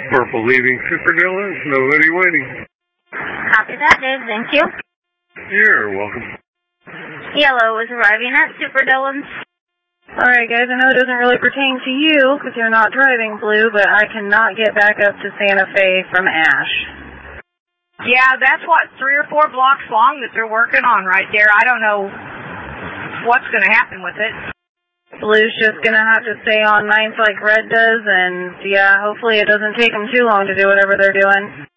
Purple leaving Superdillas, nobody waiting. Copy that, Dave. Thank you. You're welcome. Yellow is arriving at Superdillas. Alright guys, I know it doesn't really pertain to you because you're not driving Blue, but I cannot get back up to Santa Fe from Ash. Yeah, that's what, 3 or 4 blocks long that they're working on right there. I don't know what's going to happen with it. Blue's just going to have to stay on 9th like Red does, and yeah, hopefully it doesn't take them too long to do whatever they're doing.